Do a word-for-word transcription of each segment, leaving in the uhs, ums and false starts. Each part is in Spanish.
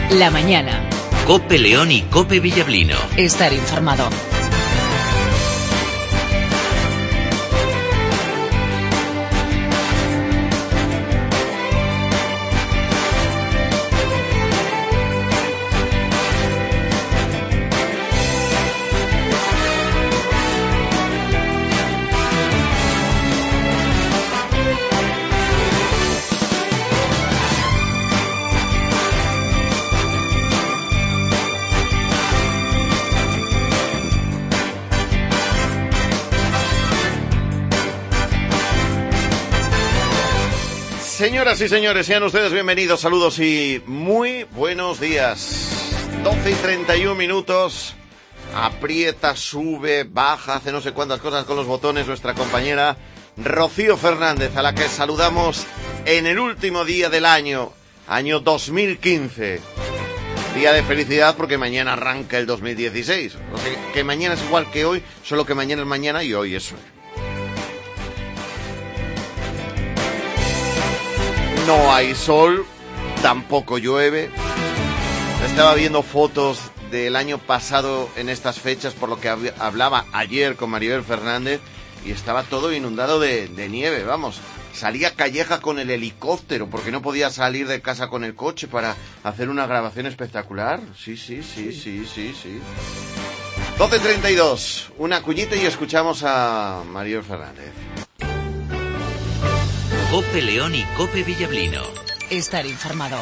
La mañana. COPE León y COPE Villablino. Estar informado. Señoras y señores, sean ustedes bienvenidos, saludos y muy buenos días. doce y treinta y un minutos, aprieta, sube, baja, hace no sé cuántas cosas con los botones nuestra compañera Rocío Fernández, a la que saludamos en el último día del año, año dos mil quince. Día de felicidad porque mañana arranca el dos mil dieciséis. O sea, que mañana es igual que hoy, solo que mañana es mañana y hoy es hoy. No hay sol, tampoco llueve. Estaba viendo fotos del año pasado en estas fechas, por lo que hab- hablaba ayer con Maribel Fernández, y estaba todo inundado de, de nieve, vamos. Salía Calleja con el helicóptero, porque no podía salir de casa con el coche para hacer una grabación espectacular. Sí, sí, sí, sí, sí, sí. doce treinta y dos, una cuñita y escuchamos a Maribel Fernández. COPE León y COPE Villablino. Estar informado.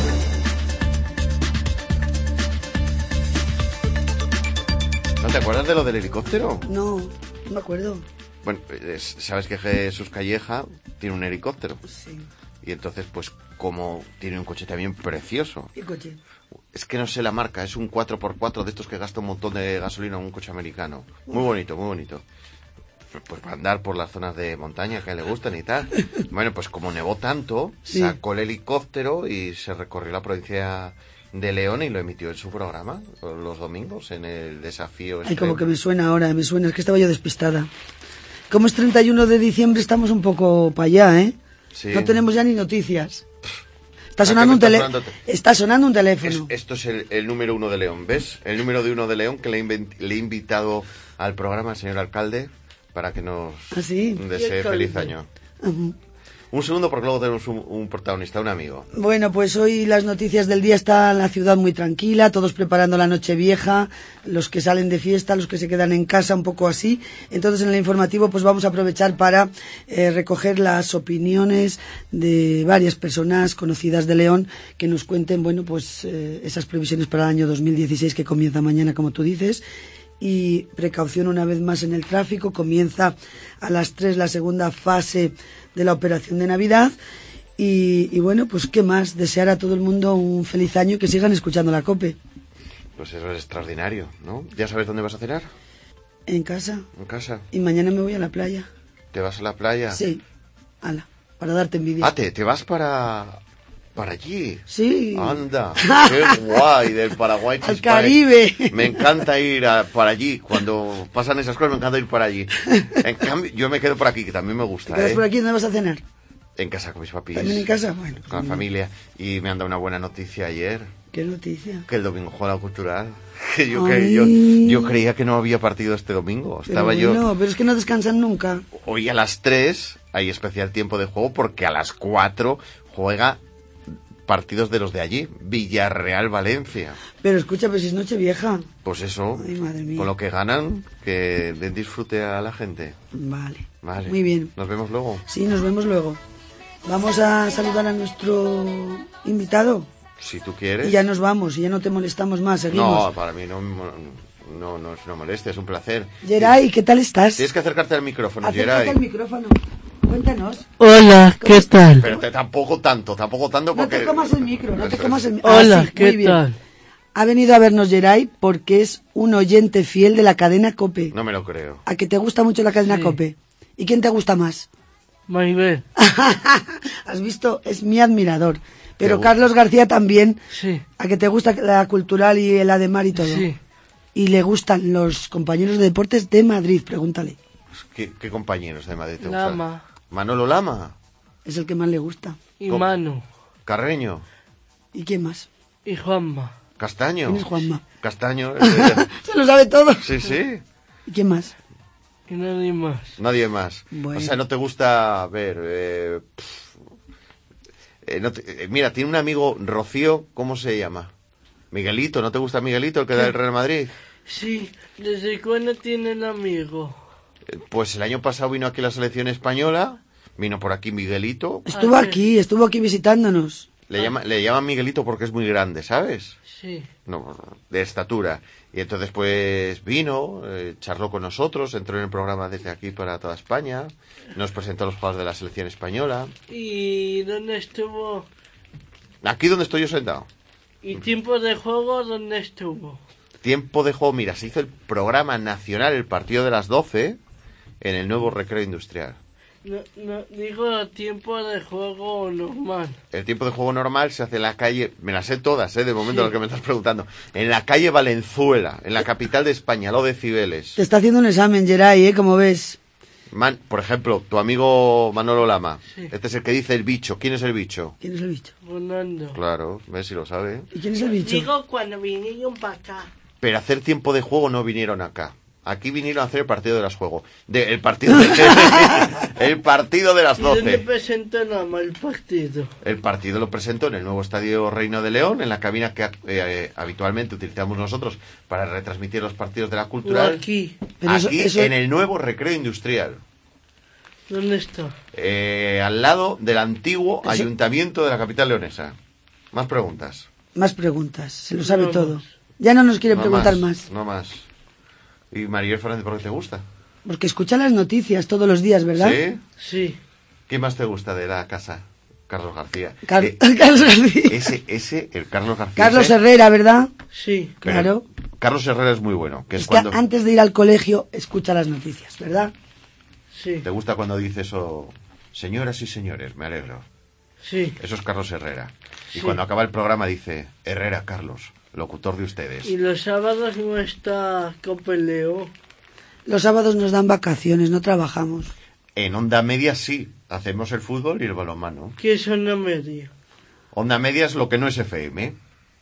¿No te acuerdas de lo del helicóptero? No, no me acuerdo. Bueno, es- sabes que Jesús Calleja tiene un helicóptero. Sí. Y entonces, pues, como tiene un coche también precioso. ¿Qué coche? Es que no sé la marca, es un cuatro por cuatro de estos que gasta un montón de gasolina, un coche americano. Muy bonito, muy bonito. Pues para andar por las zonas de montaña que le gustan y tal. Bueno, pues como nevó tanto, Sí. sacó el helicóptero y se recorrió la provincia de León y lo emitió en su programa los domingos en el desafío. Ay, este. como que me suena ahora, me suena, es que estaba yo despistada. Como es treinta y uno de diciembre, estamos un poco para allá, ¿eh? Sí. No tenemos ya ni noticias. Está ¿A sonando qué un me tele... estás sonando? Está sonando un Es- teléfono. esto es el, el número uno de León, ¿ves? El número de uno de León que le, he inven- le he invitado al programa al señor alcalde para que nos ¿Ah, sí? desee feliz año. Ujú. Un segundo porque luego tenemos un, un protagonista, un amigo. Bueno, pues hoy las noticias del día, está la ciudad muy tranquila, todos preparando la Nochevieja, los que salen de fiesta, los que se quedan en casa, un poco así. Entonces, en el informativo, pues vamos a aprovechar para eh, recoger las opiniones de varias personas conocidas de León que nos cuenten, bueno, pues eh, esas previsiones para el año dos mil dieciséis que comienza mañana, como tú dices. Y precaución una vez más en el tráfico, comienza a las tres la segunda fase de la operación de Navidad y, y bueno, pues qué más, desear a todo el mundo un feliz año y que sigan escuchando la COPE. Pues eso es extraordinario, ¿no? ¿Ya sabes dónde vas a cenar? En casa, ¿En casa? y mañana me voy a la playa. ¿Te vas a la playa? Sí, ala, para darte envidia. Ah, ¿te, te vas para... para allí? Sí. Anda, qué guay, del Paraguay. Al Chispay. Caribe. Me encanta ir a, para allí, cuando pasan esas cosas me encanta ir para allí. En cambio, yo me quedo por aquí, que también me ¿Te gusta, quedas ¿eh? por aquí? ¿Dónde vas a cenar? En casa con mis papis. ¿También en casa? Bueno. Con la familia. Y me han dado una buena noticia ayer, ¿Qué noticia? que el domingo juega la Cultural. Que yo, Ay. cre- yo, yo creía que no había partido este domingo. Pero Estaba bueno, yo... pero es que no descansan nunca. Hoy a las tres hay especial tiempo de juego porque a las cuatro juega partidos de los de allí. Villarreal-Valencia. Pero escucha, pues si es Nochevieja. Pues eso, Ay, madre mía. con lo que ganan, que den disfrute a la gente. Vale. Vale. Muy bien. Nos vemos luego. Sí, nos vemos luego. Vamos a saludar a nuestro invitado Si tú quieres. y ya nos vamos, y ya no te molestamos más, seguimos. No, para mí no, no, no es una molestia, es un placer. Geray, ¿qué tal estás? Tienes que acercarte al micrófono, Acércate Geray. al micrófono. Cuéntanos. Hola, ¿qué tal? Pero te, tampoco tanto, tampoco tanto No porque... te comas el micro, no te Eso comas es. el micro. Hola, Ah, sí, ¿qué muy bien. tal? Ha venido a vernos Geray porque es un oyente fiel de la cadena COPE. No me lo creo. ¿A que te gusta mucho la cadena Sí. COPE? ¿Y quién te gusta más? Maribel, Has visto, es mi admirador. Pero Te Carlos García también. sí, ¿A que te gusta la cultural y el Ademar y todo? sí. Y le gustan los compañeros de deportes de Madrid, pregúntale. ¿Qué, qué compañeros de Madrid te gustan? Lama Manolo Lama, Es el que más le gusta. y ¿Cómo? Manu. Carreño. ¿Y quién más? y Juanma. Castaño. ¿Quién es Juanma? Castaño. eh, Se lo sabe todo. sí, sí. ¿Y quién más? Y nadie más. Nadie más. Bueno. O sea, no te gusta ver... Eh, pff, eh, no te- eh, mira, tiene un amigo, Rocío, ¿cómo se llama? Miguelito, ¿no te gusta Miguelito, el que da el Real Madrid? Sí, ¿desde cuándo tienen amigo? Eh, Pues el año pasado vino aquí la selección española, vino por aquí Miguelito. Estuvo Ah, aquí, estuvo aquí visitándonos. Le, llama, le llaman Miguelito porque es muy grande, ¿sabes? Sí. No, de estatura. Y entonces pues vino, eh, charló con nosotros, entró en el programa desde aquí para toda España, nos presentó a los jugadores de la selección española. ¿Y dónde estuvo? Aquí donde estoy yo sentado. ¿Y tiempo de juego dónde estuvo? Tiempo de juego, mira, se hizo el programa nacional, el partido de las doce, en el nuevo recreo industrial. No, no, digo tiempo de juego normal. El tiempo de juego normal se hace en la calle, me las sé todas, ¿eh? De momento Sí. lo que me estás preguntando. En la calle Valenzuela, en la capital de España, lo de Cibeles. Te está haciendo un examen, Geray, ¿eh? Como ves. Man, por ejemplo, tu amigo Manolo Lama. Sí. Este es el que dice el bicho. ¿Quién es el bicho? ¿Quién es el bicho? Fernando. Claro, ves si lo sabe. ¿Y quién es el bicho? Digo cuando vinieron para acá. Pero a hacer tiempo de juego no vinieron acá. Aquí vinieron a hacer el partido de las juegos. De, el partido de, el partido de las ¿Y dónde doce. presentó nada más el partido? El partido lo presentó en el nuevo estadio Reino de León, en la cabina que eh, eh, habitualmente utilizamos nosotros para retransmitir los partidos de la ¿O cultural. aquí? Pero eso- Aquí eso- en el nuevo recreo industrial. ¿Dónde está? Eh, al lado del antiguo Eso- ayuntamiento de la capital leonesa. Más preguntas. Más preguntas, se lo sabe No todo. más. Ya no nos quiere No preguntar más. No más. ¿Y Maribel Fernández por qué te gusta? Porque escucha las noticias todos los días, ¿verdad? ¿Sí? Sí. ¿Quién más te gusta de la casa? Carlos García. Car- Eh, Carlos García. ese, ese, el Carlos García. Carlos ese- Herrera, ¿verdad? Sí. pero Claro. Carlos Herrera es muy bueno. Que es, Es que cuando antes de ir al colegio, escucha las noticias, ¿verdad? Sí. te gusta cuando dice eso. Señoras y señores, me alegro. Sí. Eso es Carlos Herrera. Y Sí. cuando acaba el programa dice Herrera Carlos, locutor de ustedes. Y los sábados no está Copeleo. Los sábados nos dan vacaciones, no trabajamos. En Onda Media sí, hacemos el fútbol y el balonmano. ¿Qué es una media? Onda Media es lo que no es F M.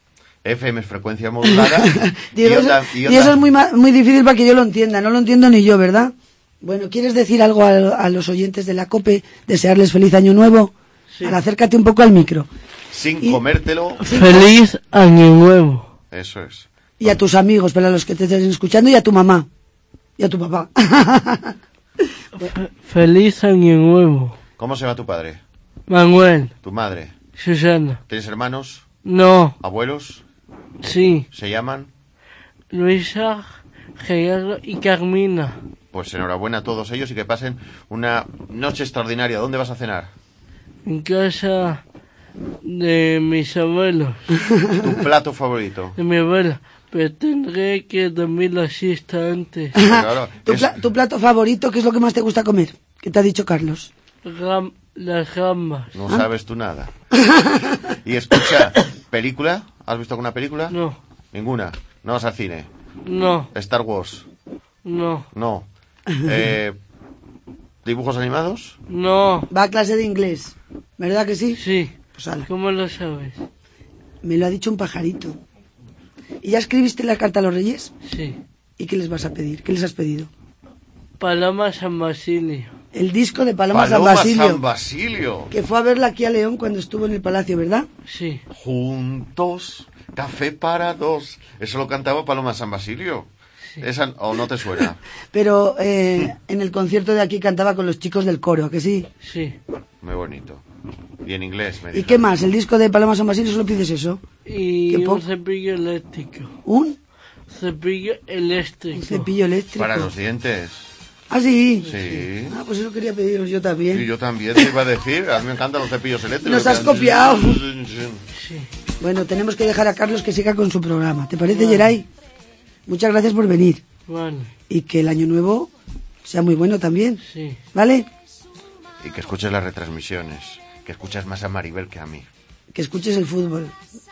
F M es frecuencia modulada. y, Diego, eso- onda, y y onda- eso es muy, ma- muy difícil para que yo lo entienda, no lo entiendo ni yo, ¿verdad? Bueno, ¿quieres decir algo a, a los oyentes de la COPE? ¿Desearles feliz año nuevo? Sí. Ahora, acércate un poco al micro. sin y- comértelo. Feliz año nuevo. Eso es. Y a tus amigos, para los que te estén escuchando, y a tu mamá. Y a tu papá. Feliz año nuevo. ¿Cómo se llama tu padre? Manuel. ¿Tu madre? Susana. ¿Tienes hermanos? No. ¿Abuelos? Sí. ¿Se llaman? Luisa, Gerardo y Carmina. Pues enhorabuena a todos ellos y que pasen una noche extraordinaria. ¿Dónde vas a cenar? En casa de mis abuelos. ¿Tu plato favorito? De mi abuela. Pero tendré que dormir la siesta antes. Claro, ¿Tu, es- pla- tu plato favorito, qué es lo que más te gusta comer? ¿Qué te ha dicho Carlos? Ram- las gambas. No sabes tú nada. Y escucha, ¿película? ¿Has visto alguna película? No. Ninguna. ¿No vas al cine? No. ¿Star Wars? No. No. Eh, ¿Dibujos animados? No. Va a clase de inglés, ¿verdad que sí? Sí. Pues ala, ¿Cómo lo sabes? me lo ha dicho un pajarito. ¿Y ya escribiste la carta a los reyes? Sí. ¿Y qué les vas a pedir? ¿Qué les has pedido? Paloma San Basilio. El disco de Paloma, Paloma San Basilio, San Basilio. que fue a verla aquí a León cuando estuvo en el palacio, ¿verdad? Sí. Juntos, café para dos. Eso lo cantaba Paloma San Basilio. Esa, ¿o no te suena? Pero eh, en el concierto de aquí cantaba con los chicos del coro, ¿a que sí? Sí. Muy bonito. Y en inglés, me ¿Y dijeron. qué más? ¿El disco de Paloma San Basilio solo pides eso? Y ¿Qué po- un cepillo eléctrico. ¿Un? Cepillo eléctrico. Un cepillo eléctrico. Para los dientes. ¿Ah, sí? Sí. Ah, pues eso quería pediros yo también. Y yo también te iba a decir. A mí me encantan los cepillos eléctricos. Nos has copiado. Sí. Bueno, tenemos que dejar a Carlos que siga con su programa. ¿Te parece, Geray? Muchas gracias por venir. Vale. Y que el año nuevo sea muy bueno también. Sí. ¿Vale? Y que escuches las retransmisiones. Que escuchas más a Maribel que a mí. Que escuches el fútbol.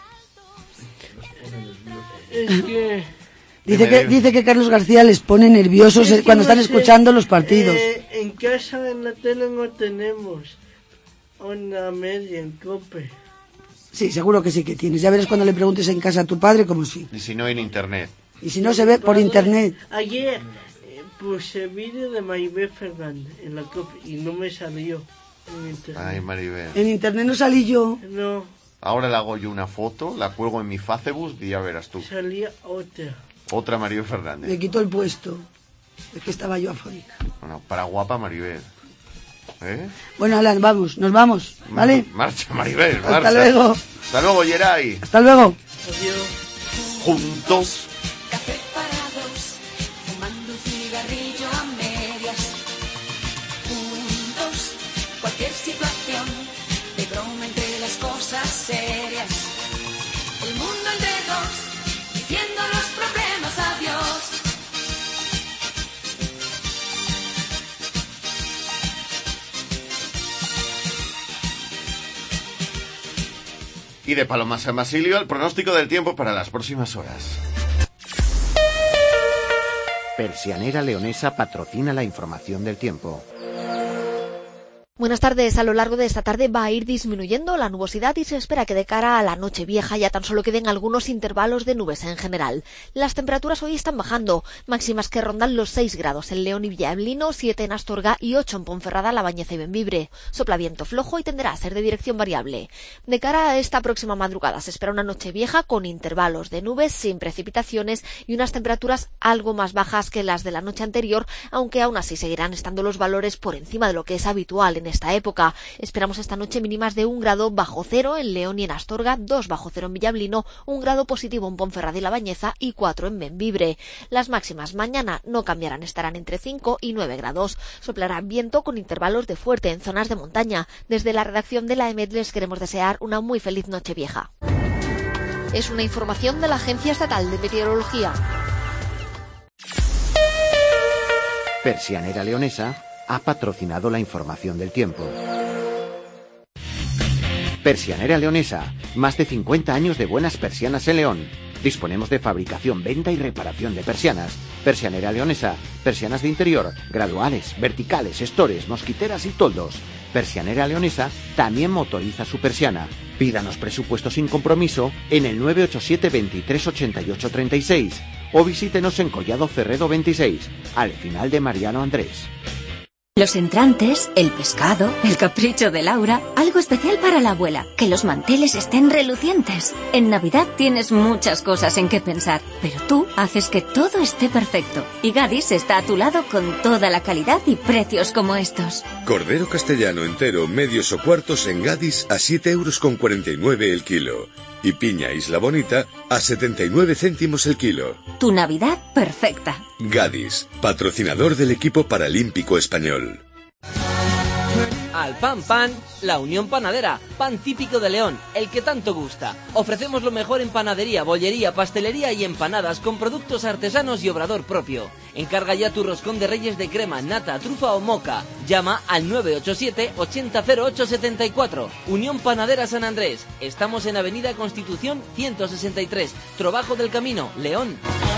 Es que... Dice Dime, que, dime. dice que Carlos García les pone nerviosos es que cuando no están sé, escuchando los partidos. eh, en casa en la tele no tenemos una media en Cope. Sí, seguro que sí que tienes. Ya verás cuando le preguntes en casa a tu padre como sí. Y si no, en internet. Y si no, se ve por internet. Ayer eh, puse vídeo de Maribel Fernández en la COPE y no me salió en internet. Ay, Maribel. En internet no salí yo. No, Ahora le hago yo una foto, la cuelgo en mi Facebook y ya verás tú. salía otra. Otra Maribel Fernández. Me quitó el puesto. Es que estaba yo afónica. Bueno, para guapa Maribel. ¿Eh? Bueno, Alan, vamos, nos vamos, ¿vale? Marcha, Maribel, Hasta marcha. luego. Hasta luego, Geray. Hasta luego. Adiós. Juntos. Café para dos, fumando un cigarrillo a medias. Juntos, cualquier situación, de broma entre las cosas serias. El mundo entre dos, diciendo los problemas adiós. Y de Paloma San Basilio, el pronóstico del tiempo para las próximas horas. Persianera Leonesa patrocina la información del tiempo. Buenas tardes. A lo largo de esta tarde va a ir disminuyendo la nubosidad y se espera que de cara a la noche vieja ya tan solo queden algunos intervalos de nubes en general. Las temperaturas hoy están bajando, máximas que rondan los seis grados en León y Villablino, siete en Astorga y ocho en Ponferrada, La Bañeza y Bembibre. Sopla viento flojo y tenderá a ser de dirección variable. De cara a esta próxima madrugada se espera una noche vieja con intervalos de nubes sin precipitaciones y unas temperaturas algo más bajas que las de la noche anterior, aunque aún así seguirán estando los valores por encima de lo que es habitual en esta época. Esperamos esta noche mínimas de un grado bajo cero en León y en Astorga, dos bajo cero en Villablino, un grado positivo en Ponferrada y La Bañeza y cuatro en Bembibre. Las máximas mañana no cambiarán, estarán entre cinco y nueve grados. Soplará viento con intervalos de fuerte en zonas de montaña. Desde la redacción de la E M E D les queremos desear una muy feliz noche vieja. Es una información de la Agencia Estatal de Meteorología. Persianera Leonesa ha patrocinado la información del tiempo. Persianera Leonesa, más de cincuenta años de buenas persianas en León. Disponemos de fabricación, venta y reparación de persianas. Persianera Leonesa, persianas de interior, graduales, verticales, estores, mosquiteras y toldos. Persianera Leonesa también motoriza su persiana. Pídanos presupuesto sin compromiso en el nueve ocho siete, veintitrés, ochenta y ocho, treinta y seis o visítenos en Collado Cerredo veintiséis, al final de Mariano Andrés. Los entrantes, el pescado, el capricho de Laura, algo especial para la abuela, que los manteles estén relucientes. En Navidad tienes muchas cosas en que pensar, pero tú haces que todo esté perfecto. Y Gadis está a tu lado con toda la calidad y precios como estos. Cordero castellano entero, medios o cuartos en Gadis a siete euros con cuarenta y nueve el kilo. Y piña Isla Bonita a setenta y nueve céntimos el kilo. Tu Navidad perfecta. Gadis, patrocinador del equipo paralímpico español. Al pan pan, la Unión Panadera, pan típico de León, el que tanto gusta. Ofrecemos lo mejor en panadería, bollería, pastelería y empanadas con productos artesanos y obrador propio. Encarga ya tu roscón de reyes de crema, nata, trufa o moca. Llama al nueve ocho siete, ochenta cero ocho setenta y cuatro. Unión Panadera San Andrés. Estamos en Avenida Constitución ciento sesenta y tres, Trobajo del Camino, León.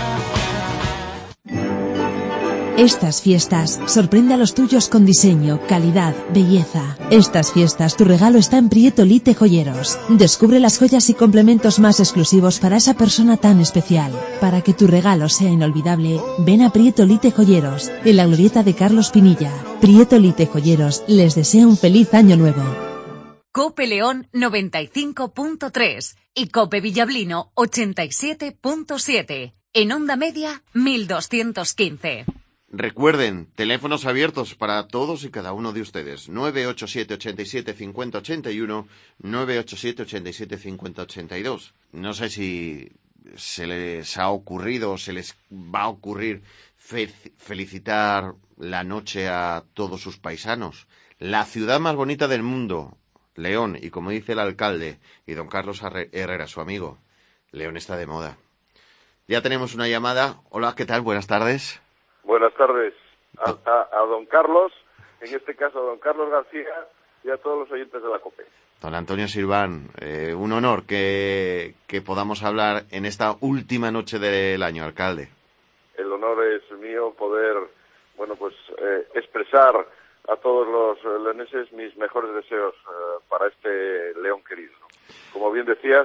Estas fiestas, sorprende a los tuyos con diseño, calidad, belleza. Estas fiestas, tu regalo está en Prieto Lite Joyeros. Descubre las joyas y complementos más exclusivos para esa persona tan especial. Para que tu regalo sea inolvidable, ven a Prieto Lite Joyeros, en la glorieta de Carlos Pinilla. Prieto Lite Joyeros les desea un feliz año nuevo. Cope León noventa y cinco punto tres y Cope Villablino ochenta y siete punto siete. En onda media, mil doscientos quince. Recuerden, teléfonos abiertos para todos y cada uno de ustedes. nueve ocho siete, ochenta y siete, cincuenta, ochenta y uno, nueve ocho siete, ochenta y siete, cincuenta, ochenta y dos. No sé si se les ha ocurrido o se les va a ocurrir fe- felicitar la noche a todos sus paisanos. La ciudad más bonita del mundo, León, y como dice el alcalde y don Carlos Herrera, su amigo, León está de moda. Ya tenemos una llamada. Hola, ¿qué tal? Buenas tardes. Buenas tardes a, a, a don Carlos, en este caso a don Carlos García y a todos los oyentes de la COPE. Don Antonio Silván, eh, un honor que, que podamos hablar en esta última noche del año, alcalde. El honor es mío poder, bueno, pues eh, expresar a todos los leoneses mis mejores deseos eh, para este León querido, ¿no? Como bien decías,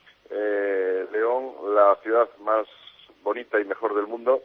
eh, León, la ciudad más bonita y mejor del mundo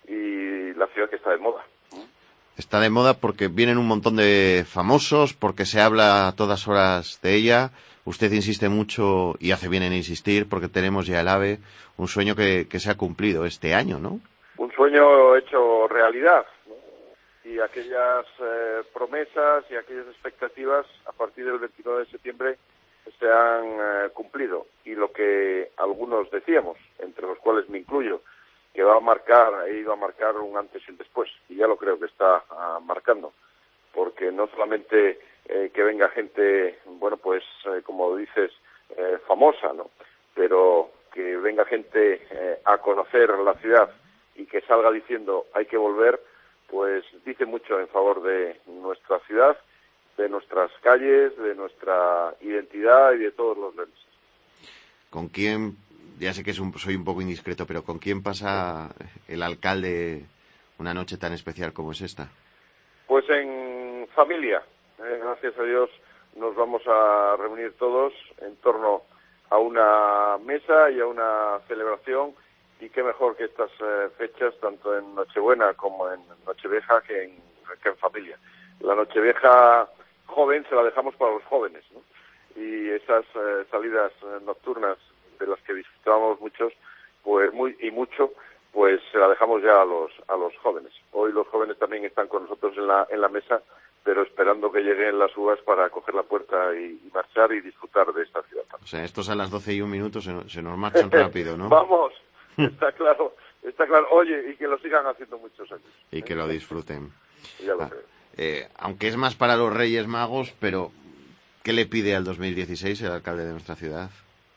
y la ciudad que está de moda. Está de moda porque vienen un montón de famosos, porque se habla a todas horas de ella. Usted insiste mucho y hace bien en insistir porque tenemos ya el AVE, un sueño que, que se ha cumplido este año, ¿no? Un sueño hecho realidad, ¿no? Y aquellas eh, promesas y aquellas expectativas a partir del veintinueve de septiembre se han eh, cumplido. Y lo que algunos decíamos, entre los cuales me incluyo, que va a marcar, ha ido a marcar un antes y un después, y ya lo creo que está uh, marcando, porque no solamente eh, que venga gente, bueno, pues, eh, como dices, eh, famosa, ¿no?, pero que venga gente eh, a conocer la ciudad y que salga diciendo hay que volver, pues dice mucho en favor de nuestra ciudad, de nuestras calles, de nuestra identidad y de todos los leoneses. ¿Con quién? Ya sé que es un, soy un poco indiscreto, pero ¿con quién pasa el alcalde una noche tan especial como es esta? Pues en familia. Eh, gracias a Dios nos vamos a reunir todos en torno a una mesa y a una celebración, y qué mejor que estas eh, fechas, tanto en Nochebuena como en Nochevieja, que en, que en familia. La Nochevieja joven se la dejamos para los jóvenes, ¿no? Y esas eh, salidas eh, nocturnas de las que disfrutábamos muchos, pues muy y mucho, pues se la dejamos ya a los a los jóvenes. Hoy los jóvenes también están con nosotros en la en la mesa, pero esperando que lleguen las uvas para coger la puerta y, y marchar y disfrutar de esta ciudad. O sea, estos a las doce y un minuto se, se nos marchan rápido, ¿no? Vamos, está claro, está claro. Oye, y que lo sigan haciendo muchos años. Y que lo disfruten. Ya lo ah, creo. Eh, aunque es más para los Reyes Magos, pero ¿qué le pide al dos mil dieciséis el alcalde de nuestra ciudad?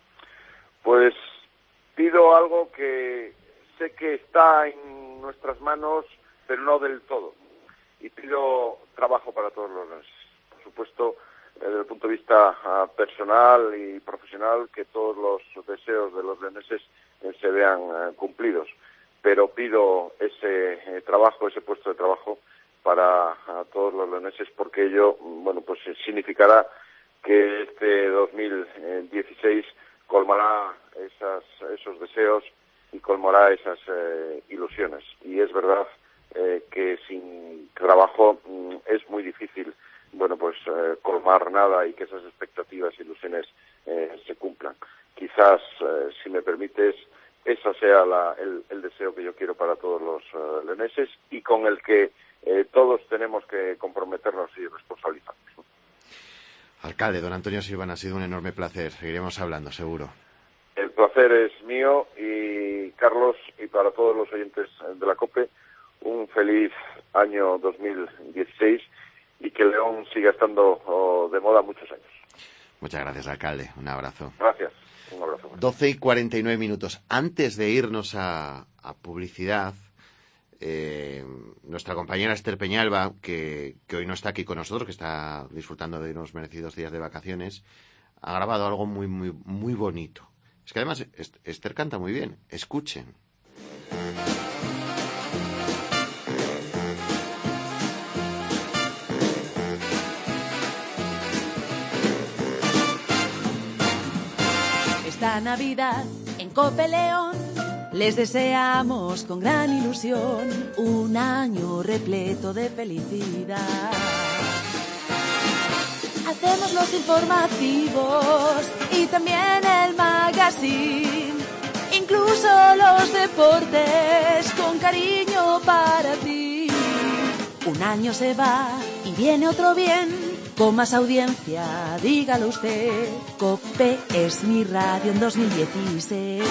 Pues pido algo que sé que está en nuestras manos, pero no del todo. Y pido trabajo para todos los leoneses. Por supuesto, eh, desde el punto de vista uh, personal y profesional, que todos los deseos de los leoneses eh, se vean uh, cumplidos. Pero pido ese eh, trabajo, ese puesto de trabajo para uh, todos los leoneses, porque ello, bueno, pues significará que este dos mil dieciséis colmará esas, esos deseos y colmará esas eh, ilusiones. Y es verdad eh, que sin trabajo mm, es muy difícil, bueno, pues eh, colmar nada y que esas expectativas e ilusiones eh, se cumplan. Quizás, eh, si me permites, ese sea la, el, el deseo que yo quiero para todos los uh, leoneses y con el que eh, todos tenemos que comprometernos y responsabilizarnos. Alcalde, don Antonio Silván, ha sido un enorme placer. Seguiremos hablando, seguro. El placer es mío y, Carlos, y para todos los oyentes de la COPE, un feliz año dos mil dieciséis y que León siga estando oh, de moda muchos años. Muchas gracias, alcalde. Un abrazo. Gracias. Un abrazo. doce y cuarenta y nueve minutos. Antes de irnos a, a publicidad, Eh, nuestra compañera Esther Peñalba, que, que hoy no está aquí con nosotros, que está disfrutando de unos merecidos días de vacaciones, ha grabado algo muy, muy, muy bonito. Es que además Esther canta muy bien. Escuchen. Esta Navidad en Cope León les deseamos con gran ilusión un año repleto de felicidad. Hacemos los informativos y también el magazine, incluso los deportes con cariño para ti. Un año se va y viene otro bien, con más audiencia, dígalo usted. Cope es mi radio en dos mil dieciséis.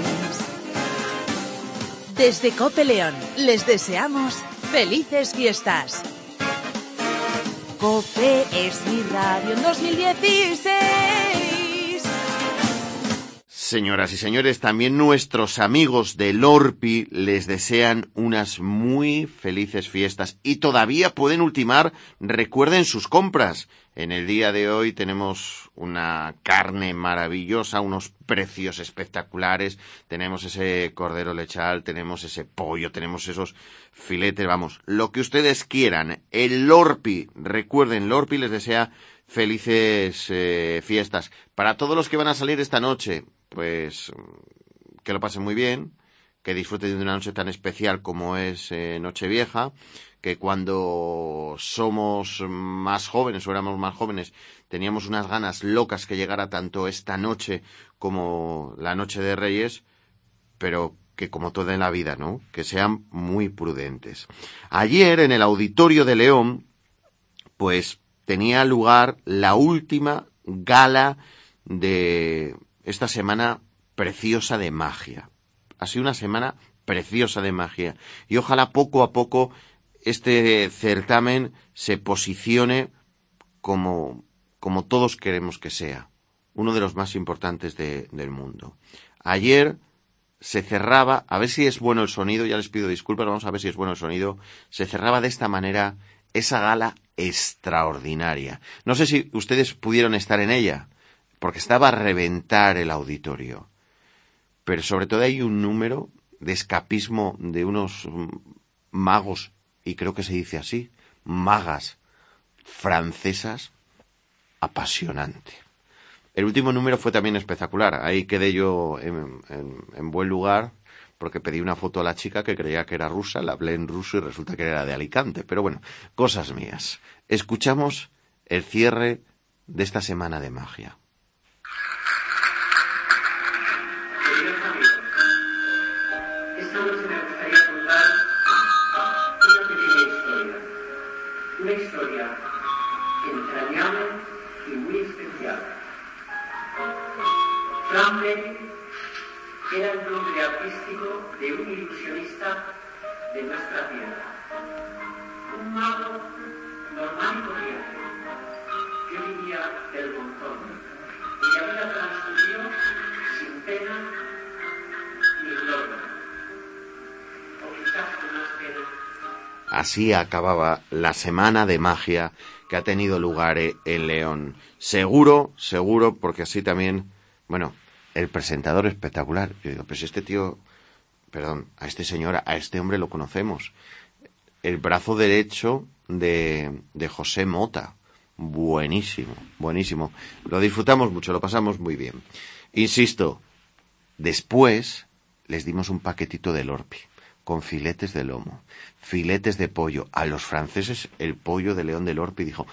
Desde Cope León les deseamos felices fiestas. Cope es mi radio en dos mil dieciséis. Señoras y señores, también nuestros amigos de Lorpi les desean unas muy felices fiestas y todavía pueden ultimar, recuerden sus compras. En el día de hoy tenemos una carne maravillosa, unos precios espectaculares, tenemos ese cordero lechal, tenemos ese pollo, tenemos esos filetes, vamos, lo que ustedes quieran. El Lorpi, recuerden, Lorpi les desea felices eh, fiestas. Para todos los que van a salir esta noche, pues que lo pasen muy bien, que disfruten de una noche tan especial como es eh, Nochevieja, que cuando somos más jóvenes o éramos más jóvenes teníamos unas ganas locas que llegara tanto esta noche como la Noche de Reyes, pero que como todo en la vida, ¿no? Que sean muy prudentes. Ayer en el Auditorio de León, pues tenía lugar la última gala de esta semana preciosa de magia. Ha sido una semana preciosa de magia. Y ojalá poco a poco este certamen se posicione como, como todos queremos que sea. Uno de los más importantes de, del mundo. Ayer se cerraba, a ver si es bueno el sonido, ya les pido disculpas, vamos a ver si es bueno el sonido. Se cerraba de esta manera esa gala extraordinaria. No sé si ustedes pudieron estar en ella, porque estaba a reventar el auditorio. Pero sobre todo hay un número de escapismo de unos magos, y creo que se dice así, magas francesas, apasionante. El último número fue también espectacular. Ahí quedé yo en, en, en buen lugar, porque pedí una foto a la chica que creía que era rusa, la hablé en ruso y resulta que era de Alicante. Pero bueno, cosas mías. Escuchamos el cierre de esta semana de magia. Una historia entrañable y muy especial. Flamberg era el nombre artístico de un ilusionista de nuestra tierra. Un mago normal y corriente que vivía del montón, cuya vida transcurrió sin pena ni gloria, o quizás con más pena. Así acababa la semana de magia que ha tenido lugar en León. Seguro, seguro, porque así también, bueno, el presentador espectacular. Yo digo, pues este tío, perdón, a este señor, a este hombre lo conocemos. El brazo derecho de, de José Mota. Buenísimo, buenísimo. Lo disfrutamos mucho, lo pasamos muy bien. Insisto, después les dimos un paquetito de Lorpi, con filetes de lomo, filetes de pollo. A los franceses el pollo de León de Lorpi dijo,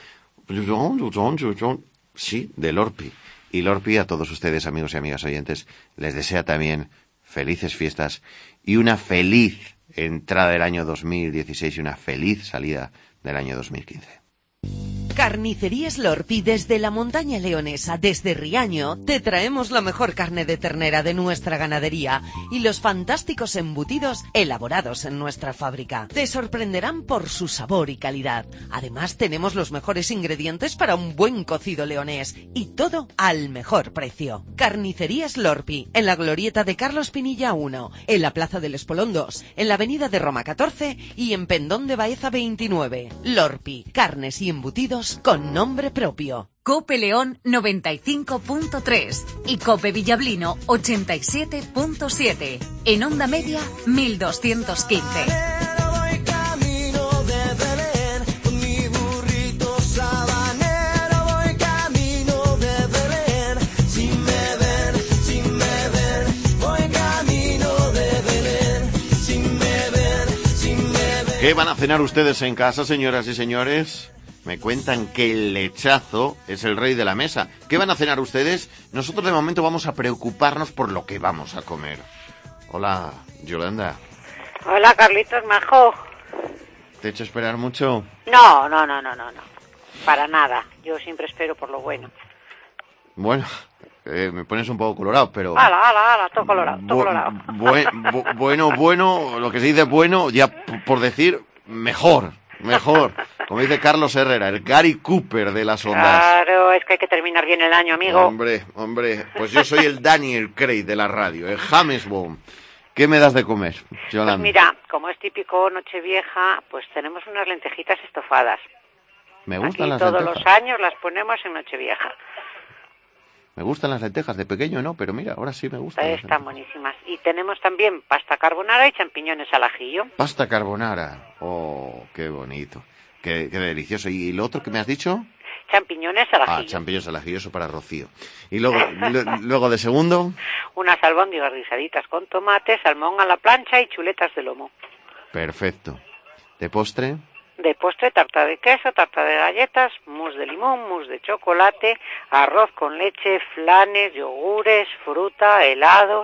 sí, de Lorpi. Y Lorpi, a todos ustedes, amigos y amigas oyentes, les desea también felices fiestas y una feliz entrada del año dos mil dieciséis y una feliz salida del año dos mil quince. Carnicerías Lorpi, desde la montaña leonesa, desde Riaño, te traemos la mejor carne de ternera de nuestra ganadería y los fantásticos embutidos elaborados en nuestra fábrica. Te sorprenderán por su sabor y calidad. Además, tenemos los mejores ingredientes para un buen cocido leonés y todo al mejor precio. Carnicerías Lorpi, en la glorieta de Carlos Pinilla uno, en la Plaza del Espolón dos, en la Avenida de Roma catorce y en Pendón de Baeza veintinueve. Lorpi, carnes y embutidos con nombre propio. Cope León noventa y cinco punto tres y Cope Villablino ochenta y siete punto siete. En onda media mil doscientos quince. ¿Qué van a cenar ustedes en casa, señoras y señores? Me cuentan que el lechazo es el rey de la mesa. ¿Qué van a cenar ustedes? Nosotros de momento vamos a preocuparnos por lo que vamos a comer. Hola, Yolanda. Hola, Carlitos Majo. ¿Te he hecho esperar mucho? No, no, no, no, no, no. Para nada. Yo siempre espero por lo bueno. Bueno, eh, me pones un poco colorado, pero... Ala, ala, ala, todo colorado, todo Bu- colorado. buen- bu- bueno, bueno, lo que se dice bueno, ya p- por decir, mejor. mejor. Como dice Carlos Herrera, el Gary Cooper de las ondas. Claro, es que hay que terminar bien el año, amigo. Hombre, hombre, pues yo soy el Daniel Craig de la radio, el James Bond. ¿Qué me das de comer, Yolanda? Pues mira, como es típico Nochevieja, pues tenemos unas lentejitas estofadas. Me gustan Aquí las todos lentejas. los años las ponemos en Nochevieja. Me gustan las lentejas, de pequeño no, pero mira, ahora sí me gustan. las Están buenísimas. Y tenemos también pasta carbonara y champiñones al ajillo. Pasta carbonara. Oh, qué bonito. Qué, qué delicioso. ¿Y lo otro que me has dicho? Champiñones al Ah, ajillo. champiñones al ajillo, eso para Rocío. Y luego, lo- luego de segundo, Unas albóndigas guisaditas con tomate, salmón a la plancha y chuletas de lomo. perfecto. De postre, De postre, tarta de queso, tarta de galletas, mousse de limón, mousse de chocolate, arroz con leche, flanes, yogures, fruta, helados.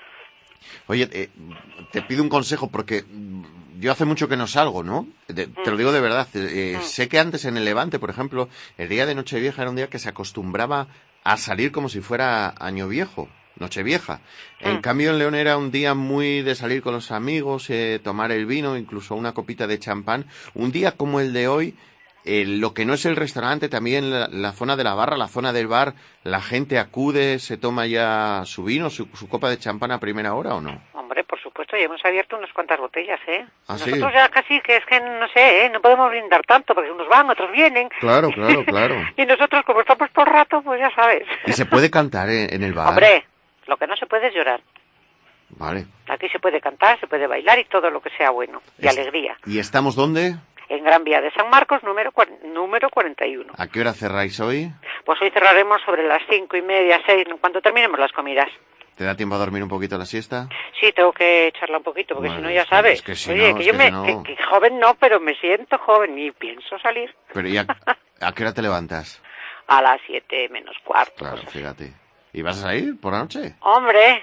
oye, eh, te pido un consejo porque mm, yo hace mucho que no salgo, ¿no? De- te lo digo de verdad. eh, eh, Sé que antes en el Levante, por ejemplo, el día de Nochevieja era un día que se acostumbraba a salir como si fuera Año Viejo, Nochevieja. En cambio, en León era un día muy de salir con los amigos, eh, tomar el vino, incluso una copita de champán. Un día como el de hoy, eh, lo que no es el restaurante, también la, la zona de la barra, la zona del bar, la gente acude, se toma ya su vino, su, su copa de champán a primera hora, ¿o no? Hombre, por supuesto, ya hemos abierto unas cuantas botellas, ¿eh? ¿Ah, sí? Nosotros ya casi que es que, no sé, ¿eh? No podemos brindar tanto porque unos van, otros vienen. Claro, claro, claro. Y nosotros, como estamos todo el rato, pues ya sabes. ¿Y se puede cantar eh, en el bar? Hombre, lo que no se puede es llorar. Vale. Aquí se puede cantar, se puede bailar y todo lo que sea bueno. Y Es- alegría. ¿Y estamos dónde? En Gran Vía de San Marcos, número, cuar- número cuarenta y uno. ¿A qué hora cerráis hoy? Pues hoy cerraremos sobre las cinco y media, seis, cuando terminemos las comidas. ¿Te da tiempo a dormir un poquito la siesta? Sí, tengo que echarla un poquito, porque Bueno, si no ya es que- sabes. es que si Oye, no, que es yo que me... si no- Que, que joven no, pero me siento joven y pienso salir Pero ¿y a, a qué hora te levantas? a las siete menos cuarto. Claro, fíjate. ¿Y vas a salir por la noche? Hombre,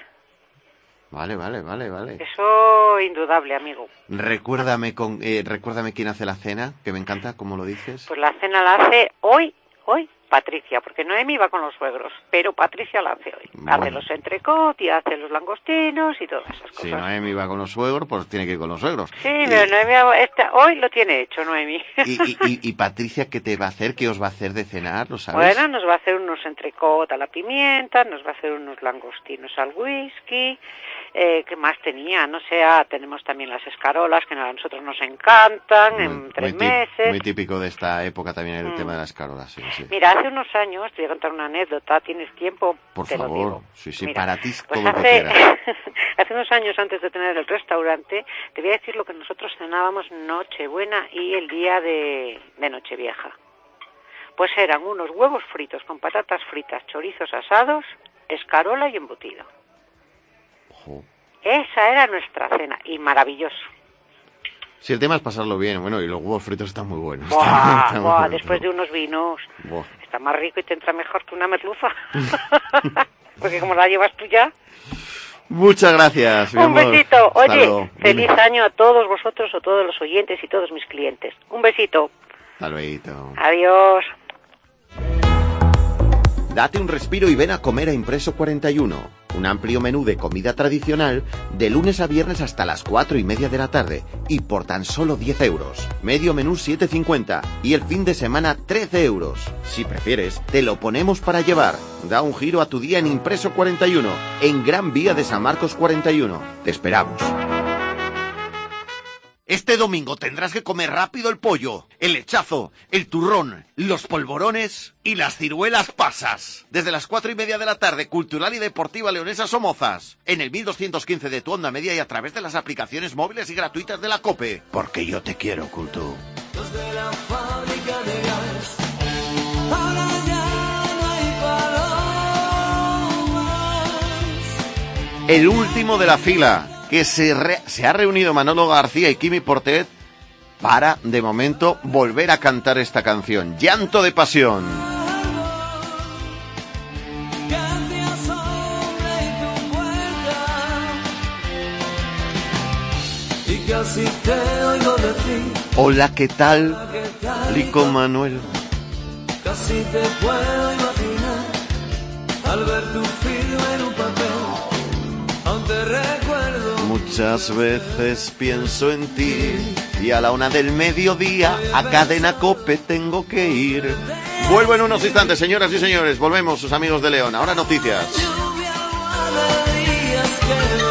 Vale, vale, vale, vale. eso indudable, amigo. Recuérdame con, eh, recuérdame quién hace la cena, que me encanta, como lo dices. Pues la cena la hace hoy, hoy, Patricia, porque Noemi va con los suegros, pero Patricia la hace hoy. Bueno. Hace los entrecot y hace los langostinos y todas esas Si cosas. Noemi va con los suegros, pues tiene que ir con los suegros. Sí, pero Noemi ha- esta- hoy lo tiene hecho, Noemi. ¿Y, y, y, y Patricia qué te va a hacer? ¿Qué os va a hacer de cenar? ¿Lo sabes? Bueno, nos va a hacer unos entrecot a la pimienta, nos va a hacer unos langostinos al whisky, eh, ¿qué más tenía? No sé, ah, tenemos también las escarolas que a nosotros nos encantan, en tres muy, tip- meses. muy típico de esta época también el Mm. tema de las carolas, sí, sí. Mira, hace unos años, te voy a contar una anécdota, ¿tienes tiempo? Por Te lo favor, digo. sí, sí, Mira, para ti es Pues todo lo que hace, quieras. hace unos años antes de tener el restaurante, te voy a decir lo que nosotros cenábamos Nochebuena y el día de, de Nochevieja. Pues eran unos huevos fritos con patatas fritas, chorizos asados, escarola y embutido. Jo. Esa era nuestra cena y maravilloso. Si el tema es pasarlo bien, bueno, y los huevos fritos están muy buenos. Buah, Están muy buah, buenos. después de unos vinos, Buah. está más rico y te entra mejor que una merluza. Porque como la llevas tú ya. Muchas gracias, mi Un amor. besito. Hasta Oye, luego. feliz Dime. año a todos vosotros, a todos los oyentes y todos mis clientes. Un besito. Hasta luego. Adiós. Date un respiro y ven a comer a Impreso cuarenta y uno. Un amplio menú de comida tradicional de lunes a viernes hasta las cuatro y media de la tarde y por tan solo diez euros. Medio menú siete cincuenta y el fin de semana trece euros. Si prefieres, te lo ponemos para llevar. Da un giro a tu día en Impreso cuarenta y uno, en Gran Vía de San Marcos cuarenta y uno. Te esperamos. Este domingo tendrás que comer rápido el pollo, el lechazo, el turrón, los polvorones y las ciruelas pasas. Desde las cuatro y media de la tarde, Cultural y Deportiva Leonesa Somozas. En el mil doscientos quince de tu onda media y a través de las aplicaciones móviles y gratuitas de la COPE. Porque yo te quiero, Cultu. Los de la fábrica de gas, ahora ya no hay palomas. El último de la fila, que se, re- se ha reunido Manolo García y Quimi Portet para, de momento, volver a cantar esta canción. Llanto de pasión. Gracias, hombre, y tu puerta. Y casi te oigo decir, Hola, ¿qué tal? Lico Manuel. casi te puedo imaginar al ver tu firma en un papel. Aún te recuerdo. Muchas veces pienso en ti y a la una del mediodía a Cadena COPE tengo que ir. Vuelvo en unos instantes, señoras y señores. Volvemos, sus amigos de León. Ahora noticias. Lluvia, días que